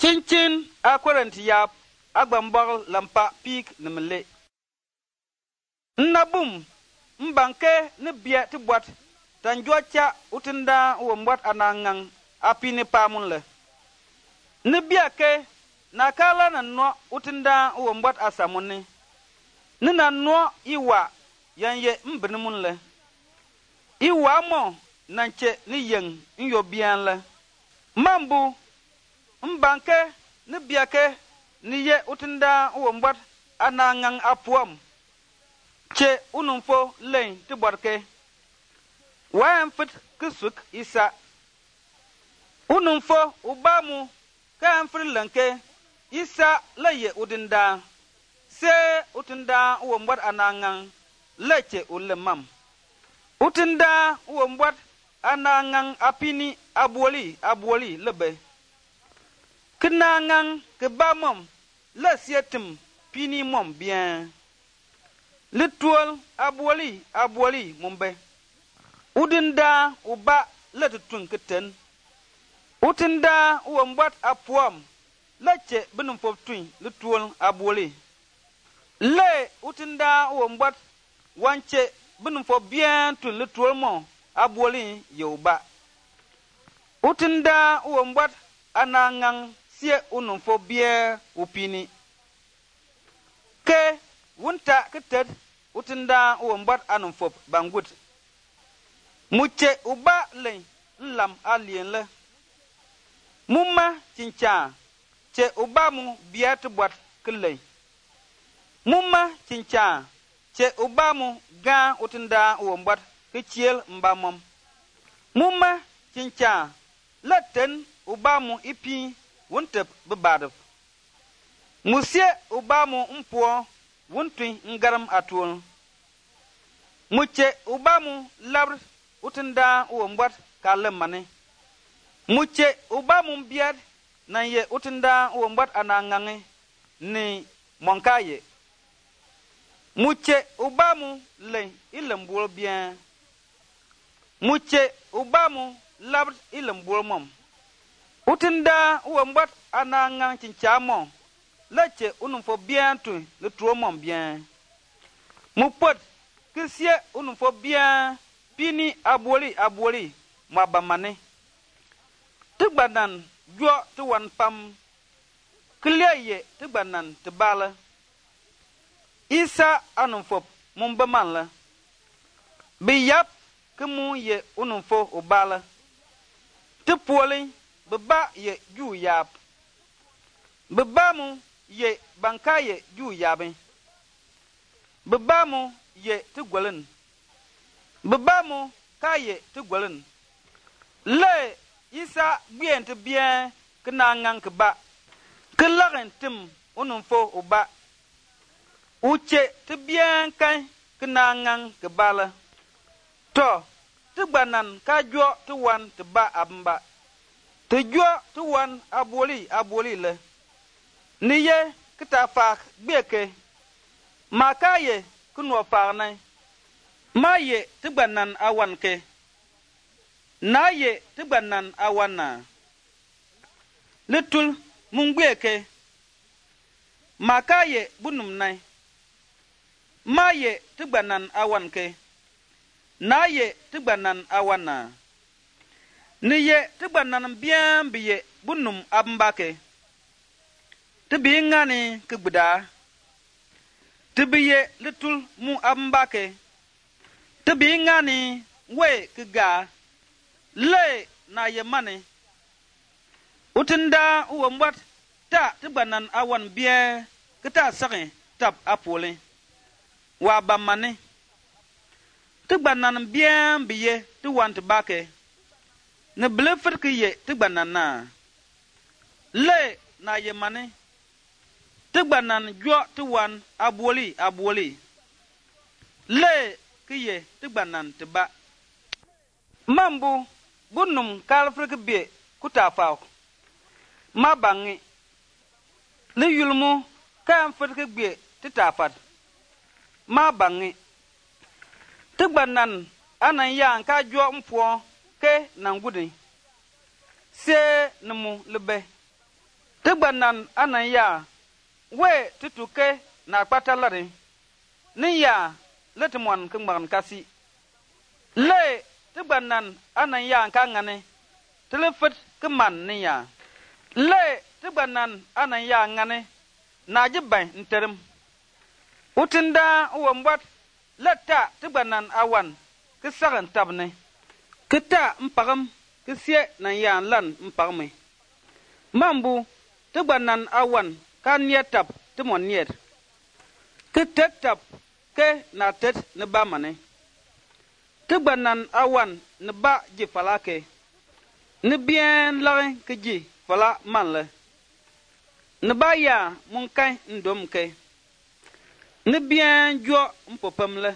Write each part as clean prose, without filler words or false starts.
Cincin a kwarenti yap agbambol lampa pik nimle. Nabum mbanke ni bia ti bwat tanjwacha utinda umbwat anangang api ni pamun le. Ni bia ke nakala na no utinda umbwat asamuni. Ni na no iwa yanye mbinimun le. Iwa mo nanche ni yeng nyobian le. Mambu mbanke ni biake ni ye utinda umbwat anangang apuam. Che unumfo len ti borke. Wayan fit kisuk isa. Unumfo ubamu kan frilanke isa la ye udinda. Se utinda umbwat anangang leche ulemam. Utinda umbwat anangang apini abuoli lebe. Kenangang kebamom le sietim pini mom bien. Lituol abuoli mumbe. Udinda uba le tutun keten. Utinda uambwat apuam leche benumfo twin lituol abuoli. Le utinda uambwat wanche benumfo bien twin lituol mo abuoli yoba. Utinda uambwat anangang sie unumfo bien upini. Ke wunta keted utinda uambwat anumfo bangut. Muche uba len nlam alien le. Mumma chincha che uba mu biat bwat kele. Mumma chincha che uba mu gan utinda uambwat kichiel mbamom. Mumma chincha laten uba mu ipi wuntep bebadef. Musie uba mu mpuo wuntui ngaram atuol. Muche uba mu labr utinda uambwat kalemane. Muche uba mu biad na ye utinda uambwat anangange ni monkaye. Muche uba mu le ilembul bien. Muche uba mu labr ilembul mom. Utinda uambwat anangang chinchamo leche unumfo bien tu le tuo mom bien. Mupot kisie unumfo bien pini abuoli mabamane. Tigbanan jo tuwan pam kliye tigbanan tibala. Isa anumfo mumbaman la. Biyap kemu ye unumfo ubala. Tipuoli beba ye ju yap. Bebamu ye banka ye ju yabe. Bebamu ye tigwalen. Bebamu ka ye tigwalen. Le isa bien te bien kena ngang keba. Kelagen tim unumfo uba. Uche te bien kan kena ngang kebala. To tigbanan ka jo te wan te ba abamba. Te jo te wan abuoli le. Niye kita fak beke. Makaye kunwa farnay. Maye tigbanan awanke. Naye tigbanan awana. Litul mungbeke. Makaye bunumnay. Maye tigbanan awanke. Naye tigbanan awana. Niye tigbanan bien biye bunum abmbake. Tibi ngani kibda. Tibiye litul mu abmbake. Tibi ngani we kiga. Le na yemane. Utinda uambwat ta tibanan awan bien kita sake tab apole. Wa bamane. Tibanan bien biye tiwan tibake. Ne blefir kiye tibanan na. Le na yemane. Tigbanan jo tiwan abuoli. Le kiye tigbanan tiba. Mambu bunum kalfrik bie kutafaw. Ma bangi. Le yulmu kan frik bie titafat. Ma bangi. Tigbanan anan yang ka jo mpuo ke nangudi. Se nemu lebe. Tigbanan anan ya we tutuke na kpatalari ni ya letimon kengban kasi le tigbanan anan ya ka ngane telefet keman ni ya le tigbanan anan ya ngane na jibai nterim utinda uwambwat leta tigbanan awan kisagan tabne kita mpagam kisie nan ya lan mpagme mambu tigbanan awan kan nietab timon niet kitetap ke na tet ne ba mane tigbanan awan ne ba ji falake ne bien lare ke ji fala manle ne ba ya mun kai ndom ke ne bien jo mpopamle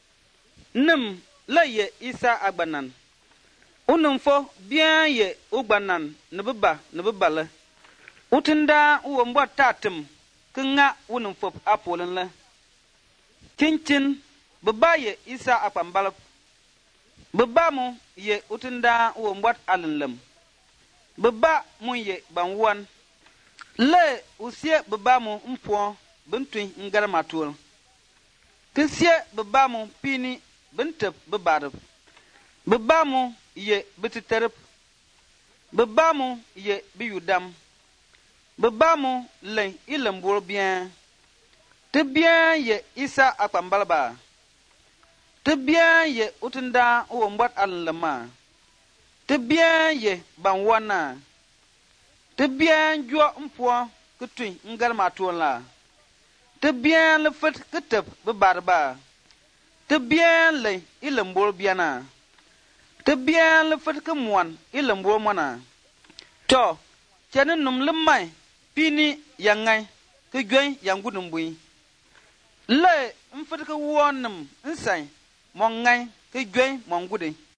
nim la ye isa agbanan unum fo bien ye ugbanan ne ba le utinda uwo mbwa tatim kinga unum fo apolen le cincin baba ye isa akpambalap baba mu ye utinda uwo mbwa alinlem baba mu ye banwan le usie baba mu mpo bintui ngarmatul kisie baba mu pini bintep babarab baba mu ye bititerep baba mu ye biyudam baba mu le ilembur bien te bien ye isa akpambalaba te bien ye utinda uwo mbwat alinlema te bien ye banwana te bien jo mpo kutui ngarmatul la te bien le fet ketep babarba te bien le ilembur biana te bien le fet ke muan ilembur mona to chene num lemai pini yangai ke gwen yangudum bui le mfet ke wonim nsai mongai ke gwen mongude